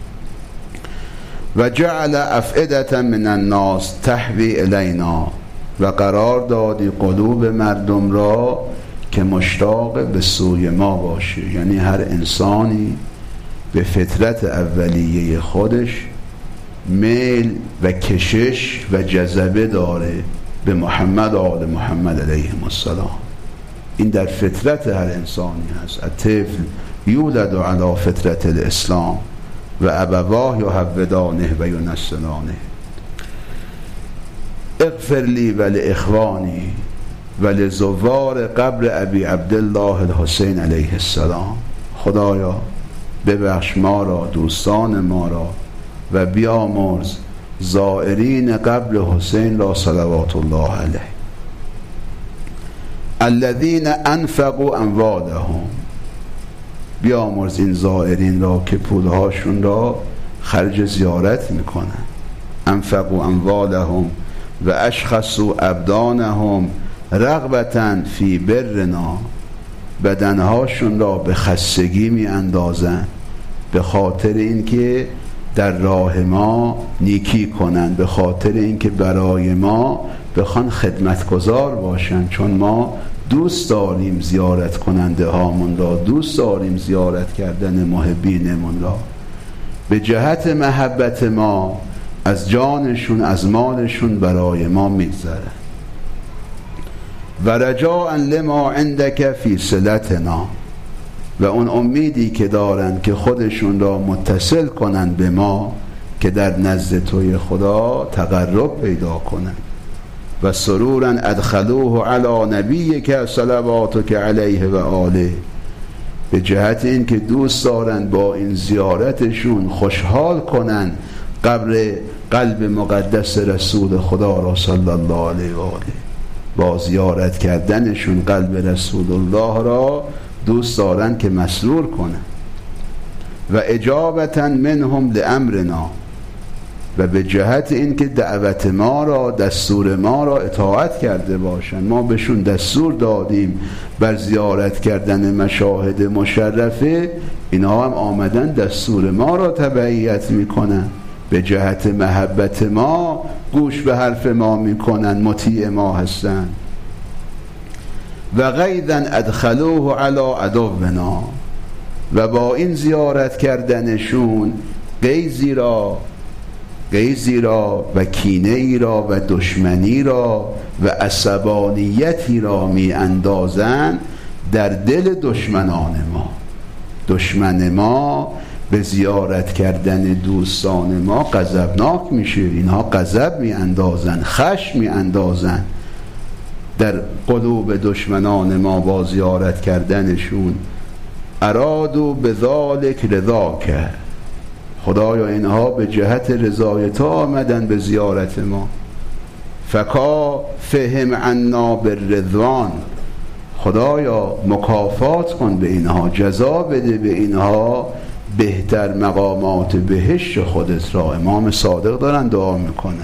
و جعل افئدة من الناس تهوی الینا، و قرار دادی قلوب مردم را که مشتاق به سوی ما باشه. یعنی هر انسانی به فطرت اولیه خودش میل و کشش و جذبه داره به محمد و آل محمد علیهم السلام. این در فطرت هر انسانی هست. الطفل یولد علی فطرت الاسلام و ابواه یهودانه و ینصرانه. اغفر لی و لاخوانی و لزوار قبر ابی عبدالله الحسین علیه السلام. خدایا ببخش ما را، دوستان ما را، و بیامرز زائرین قبر حسین را صلوات الله علیه. الذین انفقوا اموالهم، بیامرز این زائرین را که پولهاشون را خرج زیارت میکنن. انفقوا اموالهم و اشخصوا ابدانهم رغبتا فی برنا، بدنهاشون را به خستگی می اندازن به خاطر اینکه در راه ما نیکی کنن، به خاطر اینکه برای ما بخوان خدمتگزار باشن، چون ما دوست داریم زیارت کننده هامون را، دوست داریم زیارت کردن محبینمون را. به جهت محبت ما از جانشون از مالشون برای ما میگذرن. و رجاء لما عندك فی صلتنا، و اون امیدی که دارن که خودشون را متصل کنن به ما که در نزد توی خدا تقرب پیدا کنن. و سرورا ادخلوه علی نبیک صلواتک علیه و آله، به جهت این که دوست دارن با این زیارتشون خوشحال کنن قلب مقدس رسول خدا را صلی الله علیه و آله. با زیارت کردنشون قلب رسول الله را دوست دارن که مسرور کنن. و اجابتا منهم لامرنا، و به جهت اینکه دعوت ما را، دستور ما را اطاعت کرده باشن. ما بهشون دستور دادیم بر زیارت کردن مشاهد مشرفه، اینا هم آمدن دستور ما را تبعیت میکنن، به جهت محبت ما گوش به حرف ما میکنن، مطیع ما هستن. و غیظا ادخلوه علی عدونا، و با این زیارت کردنشون غیظی را و کینه ای را و دشمنی را و عصبانیتی را می اندازن در دل دشمنان ما. دشمن ما به زیارت کردن دوستان ما غضبناک میشه، اینها غضب می اندازن، خشم می اندازن در قلوب دشمنان ما با زیارت کردنشون. ارادوا بذلک رضاک، خدایا اینها به جهت رضای تو آمدن به زیارت ما. فکافهم عنا بالرضوان، خدایا مکافات کن به اینها، جزا بده به اینها بهتر مقامات بهشت خودت را. امام صادق دارن دعا میکنن.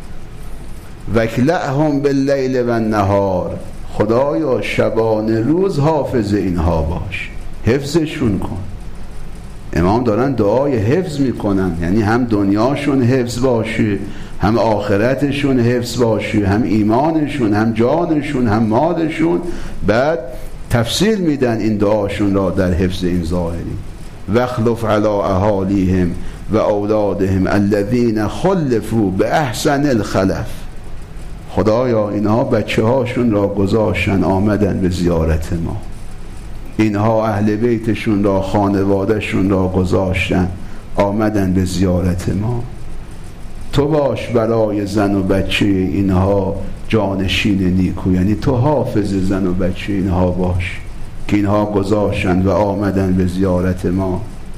وکلأهم باللیل و النهار، خدایا شبانه روز حافظ اینها باش، حفظشون کن. امام دارن دعای حفظ میکنن، یعنی هم دنیاشون حفظ باشه، هم آخرتشون حفظ باشه، هم ایمانشون، هم جانشون، هم مالشون. بعد تفصیل میدن این دعاشون را در حفظ این ظاهری. واخلف علی اهالیهم و اولادهم الذین خلفوا باحسن الخلف، خدایا اینها بچه هاشون را گذاشتن آمدن به زیارت ما، اینها اهل بیتشون را، خانوادهشون را گذاشتن آمدن به زیارت ما. تو باش برای زن و بچه اینها جانشین نیکو، یعنی تو حافظ زن و بچه اینها باش که اینها گذاشتن و آمدن به زیارت ما.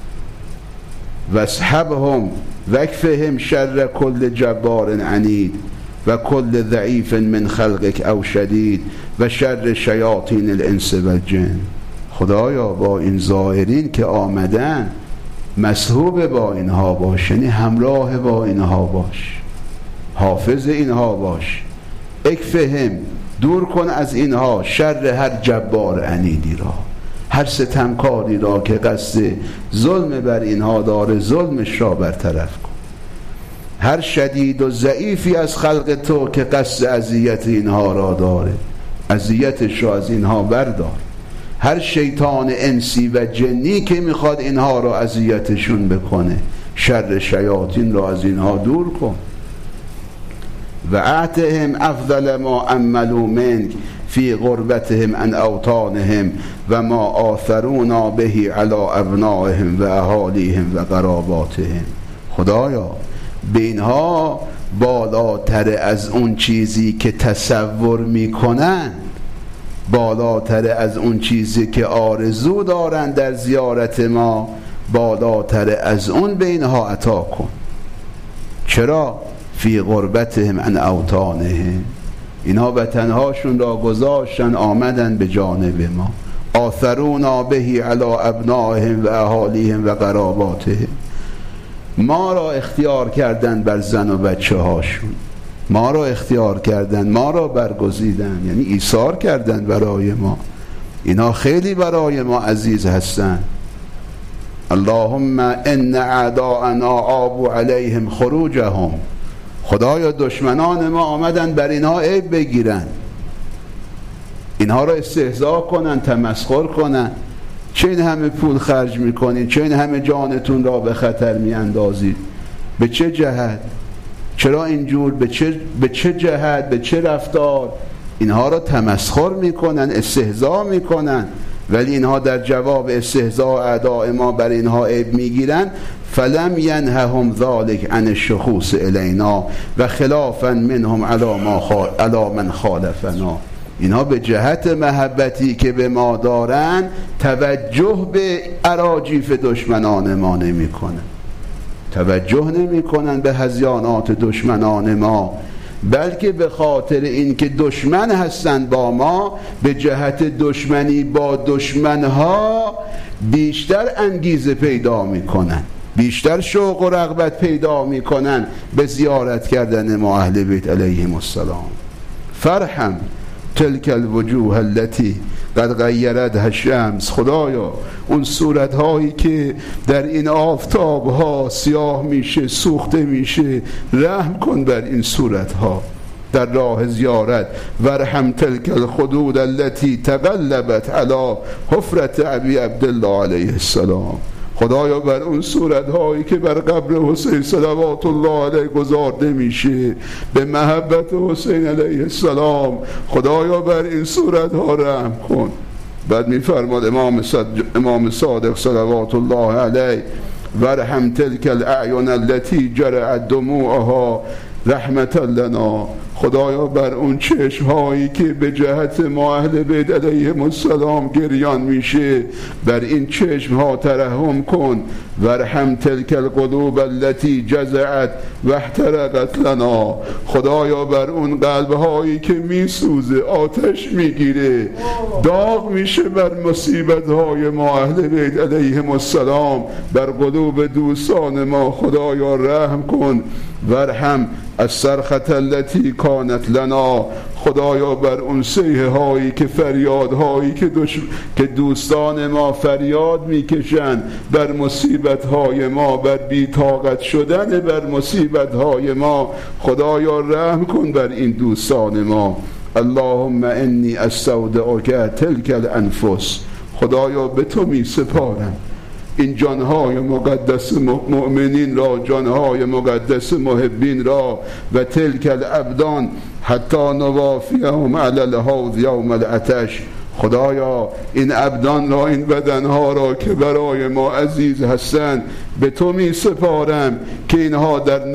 واصحبهم وکفهم شر کل جبار عنید و کل ضعیف من خلقک او شدید و شر شیاطین الانس و الجن، خدایا با این زائرین که آمدن مصحوب با اینها باش، یعنی همراه با اینها باش، حافظ اینها باش. اکفهم، دور کن از اینها شر هر جبار عنیدی را، هر ستمکاری را که قصد ظلم بر اینها داره، ظلمش را برطرف کن. هر شدید و ضعیفی از خلق تو که قصد اذیت اینها را داره، اذیتش را از اینها بردار. هر شیطان انسی و جنی که میخواد اینها را اذیتشون بکنه، شر شیاطین را از اینها دور کن. و اعطهم افضل ما عملوا منک فی غربتهم عن اوطانهم و ما آثرونا به علی ابنائهم و اهالیهم و قراباتهم، خدایا به اینها بالاتر از اون چیزی که تصور میکنن، بالاتر از اون چیزی که آرزو دارن در زیارت ما، بالاتر از اون به اینها عطا کن. چرا؟ فی غربتهم عن اوطانهم، اینها وطنهاشون را گذاشتن آمدن به جانب ما. آثرونا بهی علی ابنائهم و اهالیهم و قراباتهم، ما را اختیار کردن بر زن و بچه هاشون، ما را اختیار کردن، ما را برگزیدن، یعنی ایثار کردن برای ما. اینا خیلی برای ما عزیز هستن. اللهم ان اعداءنا آبوا علیهم خروجهم، خدایا دشمنان ما آمدن بر اینها عیب بگیرن، اینها را استهزا کنن، تمسخر کنن. چه این همه پول خرج میکنید؟ چه این همه جانتون را به خطر میاندازید؟ به چه جهت؟ چرا اینجور؟ به چه جهت؟ به چه رفتار؟ اینها را تمسخر میکنن، استهزا میکنن، ولی اینها در جواب استهزاء اعداء ما بر اینها عیب میگیرن. فلم ینههم ذلک عن الشخوص الینا و خلافا منهم علی من خالفنا، اینها به جهت محبتی که به ما دارن توجه به اراجیف دشمنان ما نمی کنن، توجه نمی کنن به هذیانات دشمنان ما، بلکه به خاطر اینکه دشمن هستند با ما، به جهت دشمنی با دشمنها بیشتر انگیزه پیدا می کنن، بیشتر شوق و رغبت پیدا می کنن به زیارت کردن ما اهل بیت علیهم السلام. فرحم تلک الوجوه التي قد غیرتها الشمس، خدایا اون صورتهایی که در این آفتابها سیاه میشه، سوخته میشه، رحم کن بر این صورتها در راه زیارت. ورحم تلک الخدود التي تقلبت على حفرة ابی عبدالله علیه السلام، خدایا بر اون صورتهایی که بر قبر حسین صلوات الله علیه گذارده میشه به محبت حسین علیه السلام، خدایا بر این صورتها رحم کن. بعد میفرماد امام صادق صلوات الله علیه ورحم تلک الاعین التي جرعت دموعها رحمت لنا، خدایا بر اون چشمهایی که به جهت ما اهل بیت علیهم السلام گریان میشه بر این چشمها ترحم کن. ورحم تلک القلوب التي جزعت و احترقت لنا، خدایا بر اون قلبهایی که میسوزه، آتش میگیره، داغ میشه بر مصیبتهای ما اهل بیت علیهم السلام، بر قلوب دوستان ما خدایا رحم کن. ورحم الصرخة التي کانت لنا، خدایا بر اون صیحه هایی که فریادهایی که دوستان ما فریاد میکشن بر مصیبت های ما، بر بی‌طاقت شدن بر مصیبت های ما، خدایا رحم کن بر این دوستان ما. اللهم انی استودعک تلک الانفس، خدایا به تو می سپارم این جانهای مقدس مؤمنین را، جانهای مقدس محبین را، و تلک الابدان حتی نوافیهم علی الحوض یوم العطش، خدایا این ابدان را، این بدنها را که برای ما عزیز هستند به تو می سپارم که اینها در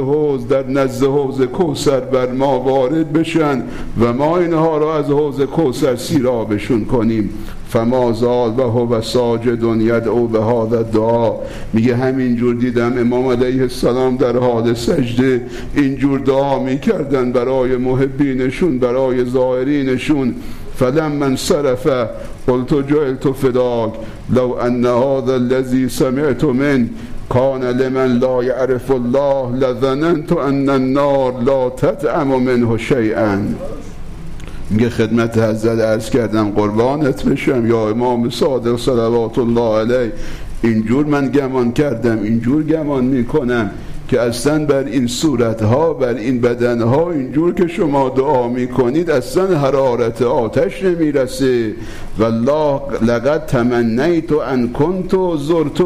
نزد حوض کوثر بر ما وارد بشن و ما اینها را از حوض کوثر سیرابشون کنیم. فما زال و هو ساجد یدعو به هذا الدعا، میگه همینجور دیدم امام علیه السلام در حال سجده اینجور دعا میکردن برای محبینشون، برای زائرینشون. فلما انصرف قلت جعلت فداک لو ان هذا الذي سمعت من کان لمن لا یعرف الله لظننت ان النار لا تطعم منه شیئا. میگه خدمت حضرت عرض کردم قربانت بشم یا امام صادق صلوات الله علیه، اینجور من گمان کردم، اینجور گمان میکنم که اصلا بر این صورتها، بر این بدنها اینجور که شما دعا میکنید اصلا حرارت آتش نمیرسه. والله لقد تمنیت ان کنت زرته،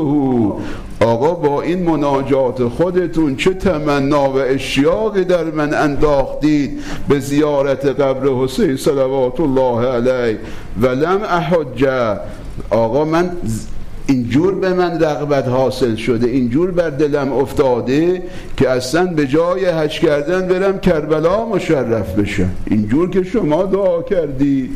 آقا با این مناجات خودتون چه تمنا و اشتیاقی در من انداختید به زیارت قبر حسین صلوات الله علیه. ولم احج، آقا من اینجور به من رغبت حاصل شده، اینجور بر دلم افتاده که اصلا به جای حج کردن برم کربلا مشرف بشم، اینجور که شما دعا کردی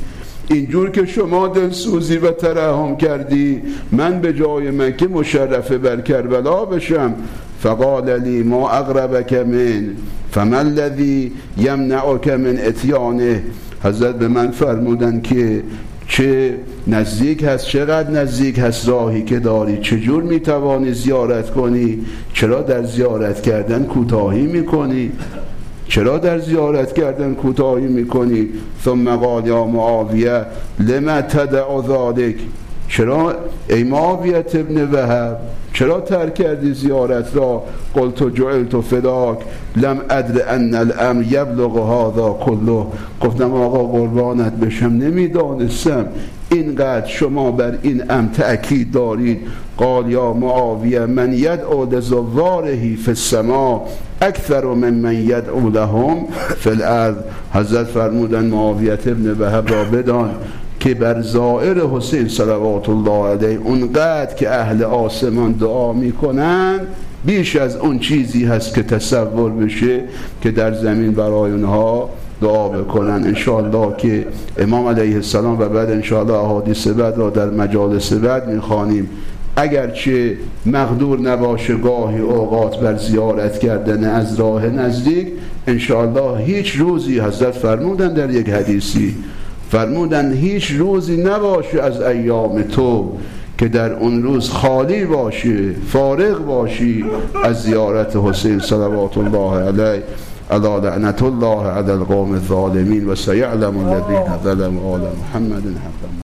اینجور که شما دلسوزی و ترحم کردی من به جای مکه مشرف بر کربلا بشم. فقال لی ما اقربک من فما الذی یمنعک من اتیانه. حضرت به من فرمودن که چه نزدیک هست، چقدر نزدیک هست راهی که داری، چجور میتوانی زیارت کنی، چرا در زیارت کردن کوتاهی میکنی، چرا در زیارت کردن کوتاهی میکنی؟ ثم قال یا معاویه لما تدع ذلک، چرا ای معاویه ابن وهب چرا ترک کردی زیارت را؟ قلت جعلت فداک لم ادر ان الامر یبلغ هذا كله. گفتم آقا قربانت بشم نمیدانستم اینقدر شما بر این امر تأکید دارید. قال یا معاویه من یدعو لزواره فی السماء اکثر من یدعو لهم فی الارض. حضرت فرمودن معاویه ابن وهب را بدان که بر زائر حسین صلوات الله علیه اونقدر که اهل آسمان دعا میکنن بیش از اون چیزی هست که تصور بشه که در زمین برای اونها دعا بکنن. انشاءالله که امام علیه السلام و بعد انشاءالله احادیث بعد را در مجالس بعد میخوانیم. اگرچه مقدور نباشه گاهی اوقات بر زیارت کردن از راه نزدیک، انشاءالله هیچ روزی حضرت فرمودن در یک حدیثی فرمودن هیچ روزی نباشه از ایام تو که در اون روز خالی باشی، فارغ باشی از زیارت حسین صلوات الله علیه. الا لعنت الله علی القوم الظالمین و سیعلم الذین ظلموا آل محمد حقا.